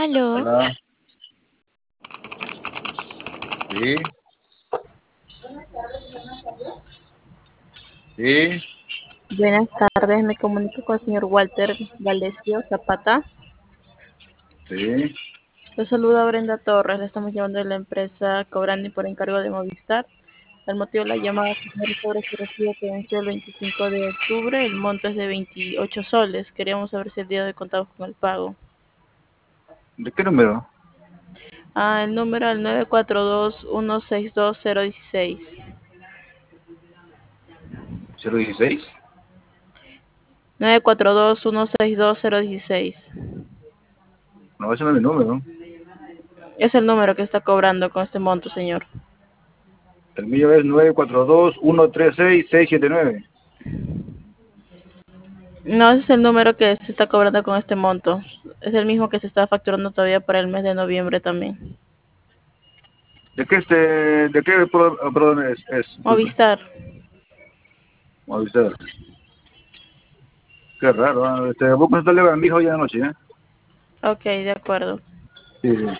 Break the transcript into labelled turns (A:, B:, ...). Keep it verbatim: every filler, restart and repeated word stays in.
A: Aló,
B: Hola, sí, sí,
C: Buenas tardes, me comunico con el señor Walter Valesio Zapata.
B: sí.
C: Lo saluda Brenda Torres, le estamos llamando de la empresa Cobrandi por encargo de Movistar. El motivo de la llamada, señor, es sobre su recibo que venció el veinticinco de octubre, el monto es de veintiocho soles. Queríamos saber si el día de hoy contamos con el pago.
B: ¿De qué número?
C: Ah, el número es el nueve cuatro dos, uno seis dos, cero uno seis.
B: ¿cero dieciséis?
C: nueve cuatro dos, uno seis dos, cero uno seis.
B: No, ese no es mi número.
C: Es el número que está cobrando con este monto, señor.
B: El mío es nueve cuatro dos, uno tres seis, seis siete nueve.
C: No, ese es el número que se está cobrando con este monto. Es el mismo que se está facturando todavía para el mes de noviembre también.
B: ¿De qué este, de qué, pro- ah, perdón, es, es, disculpe?
C: Movistar.
B: Movistar. Qué raro, ¿ah? Este, voy a consultarle a mi hijo hoy en la noche, ¿eh?
C: Ok, de acuerdo.
B: Sí, sí.